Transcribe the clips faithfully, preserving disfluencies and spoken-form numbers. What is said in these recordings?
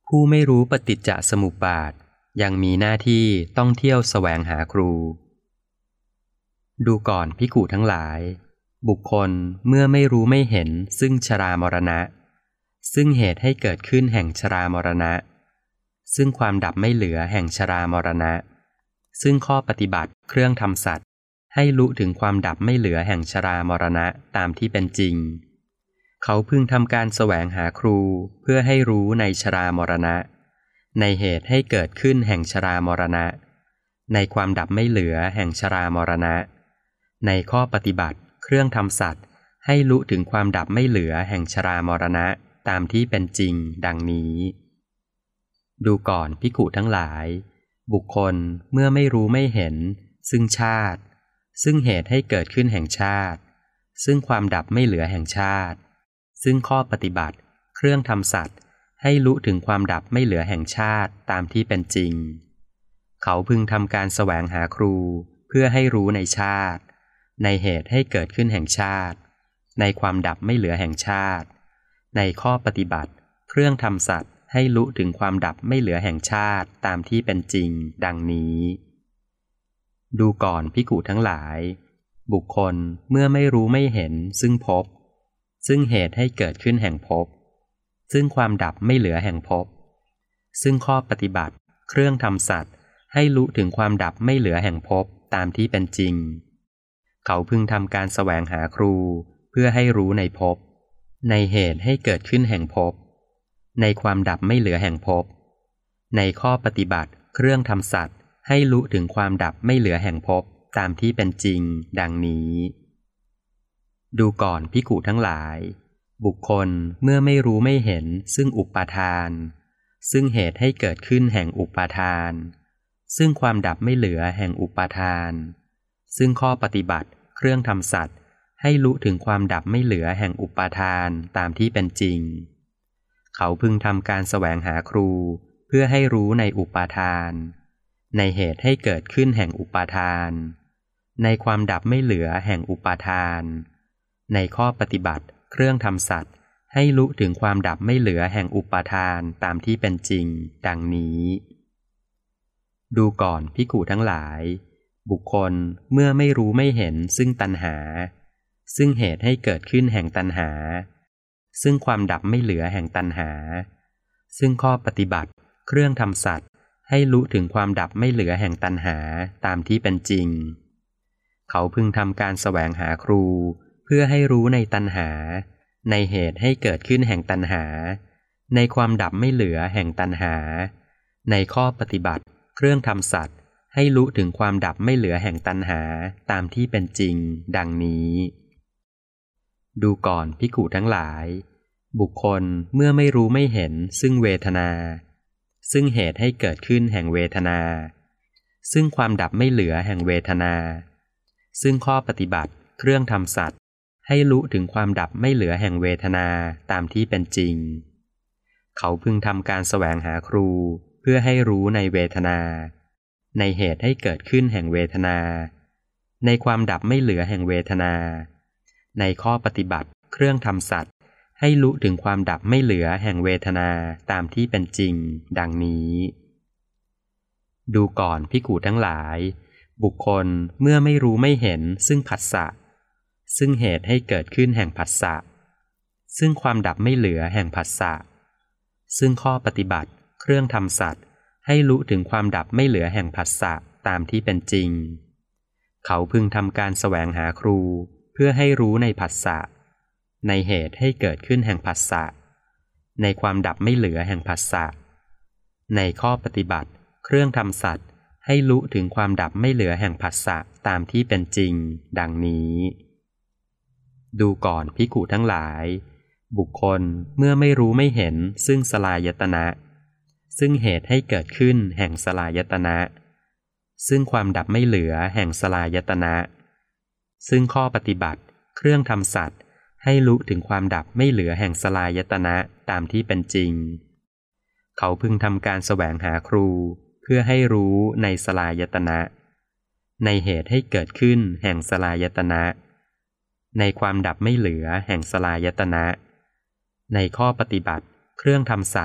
ผู้ไม่รู้ปฏิจจสมุปบาทยังมีหน้าที่ต้องเที่ยวแสวงหาครูดูก่อนภิกขุทั้งหลายบุคคลเมื่อไม่รู้ไม่เห็นซึ่งชรามรณะซึ่งเหตุให้เกิดขึ้นแห่งชรามรณะซึ่งความดับไม่เหลือแห่งชรามรณะซึ่งข้อปฏิบัติเครื่องทำสัตว์ให้รู้ถึงความดับไม่เหลือแห่งชรามรณะตามที่เป็นจริงเขาพึงทำการแสวงหาครูเพื่อให้รู้ในชรามรณะในเหตุให้เกิดขึ้นแห่งชรามรณะในความดับไม่เหลือแห่งชรามรณะในข้อปฏิบัติเครื่องทำสัตว์ให้รู้ถึงความดับไม่เหลือแห่งชรามรณะตามที่เป็นจริงดังนี้ดูก่อนภิกขุทั้งหลายบุคคลเมื่อไม่รู้ไม่เห็นซึ่งชาติซึ่งเหตุให้เกิดขึ้นแห่งชาติซึ่งความดับไม่เหลือแห่งชาติซึ่งข้อปฏิบัติเครื่องทำสัตว์ให้รู้ถึงความดับไม่เหลือแห่งชาติตามที่เป็นจริงเขาพึงทำการแสวงหาครูเพื่อให้รู้ในชาติในเหตุให้เกิดขึ้นแห่งชาติในความดับไม่เหลือแห่งชาติในข้อปฏิบัติเครื่องทำสัตว์ให้รู้ถึงความดับไม่เหลือแห่งชาติตามที่เป็นจริงดังนี้ดูก่อนภิกขุทั้งหลายบุคคลเมื่อไม่รู้ไม่เห็นซึ่งภพซึ่งเหตุให้เกิดขึ้นแห่งภพซึ่งความดับไม่เหลือแห่งภพซึ่งข้อปฏิบัติเครื่องทำสัตว์ให้รู้ถึงความดับไม่เหลือแห่งภพตามที่เป็นจริงเขาพึงทำการแสวงหาครูเพื่อให้รู้ในภพในเหตุให้เกิดขึ้นแห่งภพในความดับไม่เหลือแห่งภพในข้อปฏิบัติเครื่องทำสัตว์ให้รู้ถึงความดับไม่เหลือแห่งภพตามที่เป็นจริงดังนี้ดูก่อนภิกขุทั้งหลายบุคคลเมื่อไม่รู้ไม่เห็นซึ่งอุปาทานซึ่งเหตุให้เกิดขึ้นแห่งอุปาทานซึ่งความดับไม่เหลือแห่งอุปาทานซึ่งข้อปฏิบัติเครื่องทำสัตว์ให้รู้ถึงความดับไม่เหลือแห่งอุปาทานตามที่เป็นจริงเขาพึงทำการแสวงหาครูเพื่อให้รู้ในอุปาทานในเหตุให้เกิดขึ้นแห่งอุปาทานในความดับไม่เหลือแห่งอุปาทานในข้อปฏิบัติเครื่องทำสัตว์ให้รู้ถึงความดับไม่เหลือแห่งอุปาทานตามที่เป็นจริงดังนี้ดูก่อนภิกขุทั้งหลายบุคคลเมื่อไม่รู้ไม่เห็นซึ่งตัณหาซึ่งเหตุให้เกิดขึ้นแห่งตัณหาซึ่งความดับไม่เหลือแห่งตัณหาซึ่งข้อปฏิบัติเครื่องทำสัตว์ให้รู้ถึงความดับไม่เหลือแห่งตัณหาตามที่เป็นจริงเขาพึงทำการแสวงหาครูเพื่อให้รู้ในตัณหาในเหตุให้เกิดขึ้นแห่งตัณหาในความดับไม่เหลือแห่งตัณหาในข้อปฏิบัติเครื่องทำสัตว์ให้รู้ถึงความดับไม่เหลือแห่งตัณหาตามที่เป็นจริงดังนี้ดูก่อนภิกขุทั้งหลายบุคคลเมื่อไม่รู้ไม่เห็นซึ่งเวทนาซึ่งเหตุให้เกิดขึ้นแห่งเวทนาซึ่งความดับไม่เหลือแห่งเวทนาซึ่งข้อปฏิบัติเครื่องทำสัตว์ให้รู้ถึงความดับไม่เหลือแห่งเวทนาตามที่เป็นจริงเขาพึงทำการแสวงหาครูเพื่อให้รู้ในเวทนาในเหตุให้เกิดขึ้นแห่งเวทนาในความดับไม่เหลือแห่งเวทนาในข้อปฏิบัติเครื่องทำสัตว์ให้รู้ถึงความดับไม่เหลือแห่งเวทนาตามที่เป็นจริงดังนี้ดูก่อนภิกขุทั้งหลายบุคคลเมื่อไม่รู้ไม่เห็นซึ่งผัสสะซึ่งเหตุให้เกิดขึ้นแห่งผัสสะซึ่งความดับไม่เหลือแห่งผัสสะซึ่งข้อปฏิบัติเครื่องทำสัตว์ให้รู้ถึงความดับไม่เหลือแห่งผัสสะตามที่เป็นจริงเขาพึงทำการแสวงหาครูเพื่อให้รู้ในผัสสะในเหตุให้เกิดขึ้นแห่งผัสสะในความดับไม่เหลือแห่งผัสสะในข้อปฏิบัติเครื่องทำสัตว์ให้รู้ถึงความดับไม่เหลือแห่งผัสสะตามที่เป็นจริงดังนี้ดูก่อนภิกขุทั้งหลายบุคคลเมื่อไม่รู้ไม่เห็นซึ่งสลายตนะซึ่งเหตุให้เกิดขึ้นแห่งสลายตนะซึ่งความดับไม่เหลือแห่งสลายตนะซึ่งข้อปฏิบัติเครื่องทำสัตว์ให้รู้ถึงความดับไม่เหลือแห่งสลายตนะตามที่เป็นจริงเขาพึงทำการแสวงหาครูเพื่อให้รู้ในสลายตนะในเหตุให้เกิดขึ้นแห่งสลายตนะในความดับไม่เหลือแห่งสลายตนะในข้อปฏิบัติเครื่องทำสัตว์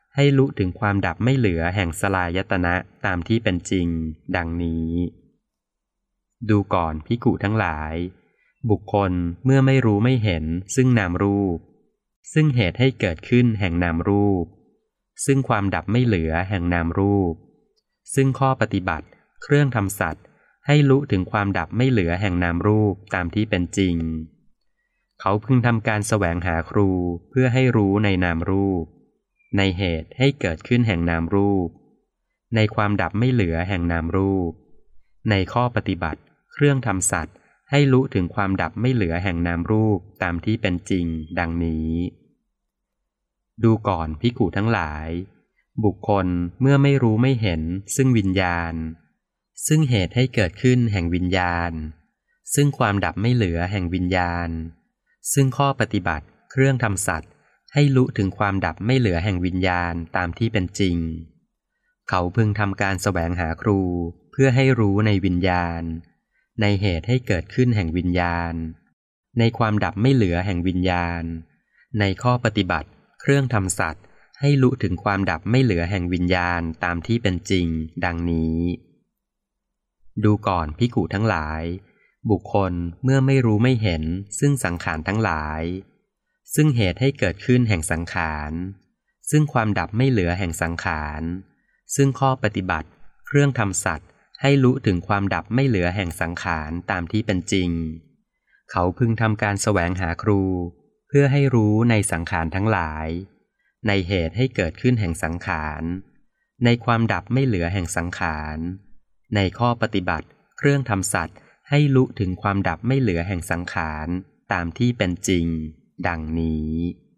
ให้รู้ถึงความดับไม่เหลือแห่งสลายตนะตามที่เป็นจริงดังนี้ดูก่อนภิกขุทั้งหลายบุคคลเมื่อไม่รู้ไม่เห็นซึ่งนามรูปซึ่งเหตุให้เกิดขึ้นแห่งนามรูปซึ่งความดับไม่เหลือแห่งนามรูปซึ่งข้อปฏิบัติเครื่องทำสัตว์ให้รู้ถึงความดับไม่เหลือแห่งนามรูปตามที่เป็นจริงเขาพึงทำการแสวงหาครูเพื่อให้รู้ในนามรูปในเหตุให้เกิดขึ้นแห่งนามรูปในความดับไม่เหลือแห่งนามรูปในข้อปฏิบัติเครื่องทำสัตว์ให้รู้ถึงความดับไม่เหลือแห่งนามรูปตามที่เป็นจริงดังนี้ดูก่อนภิกขุทั้งหลายบุคคลเมื่อไม่รู้ไม่เห็นซึ่งวิญญาณซึ่งเหตุให้เกิดขึ้นแห่งวิญญาณซึ่งความดับไม่เหลือแห่งวิญญาณซึ่งข้อปฏิบัติเครื่องทำสัตว์ให้รู้ถึงความดับไม่เหลือแห่งวิญญาณตามที่เป็นจริงเขาพึงทำการแสวงหาครูเพื่อให้รู้ในวิญญาณในเหตุให้เกิดขึ้นแห่งวิญญาณในความดับไม่เหลือแห่งวิญญาณในข้อปฏิบัติเครื่องทำสัตว์ให้รู้ถึงความดับไม่เหลือแห่งวิญญาณตามที่เป็นจริงดังนี้ดูก่อนภิกขุทั้งหลายบุคคลเมื่อไม่รู้ไม่เห็นซึ่งสังขารทั้งหลายซึ่งเหตุให้เกิดขึ้นแห่งสังขารซึ่งความดับไม่เหลือแห่งสังขารซึ่งข้อปฏิบัติเครื่องทำสัตว์ให้รู้ถึงความดับไม่เหลือแห่งสังขารตามที่เป็นจริงเขาพึงทำการแสวงหาครูเพื่อให้รู้ในสังขารทั้งหลายในเหตุให้เกิดขึ้นแห่งสังขารในความดับไม่เหลือแห่งสังขารในข้อปฏิบัติเครื่องทำสัตว์ให้รู้ถึงความดับไม่เหลือแห่งสังขารตามที่เป็นจริงดังนี้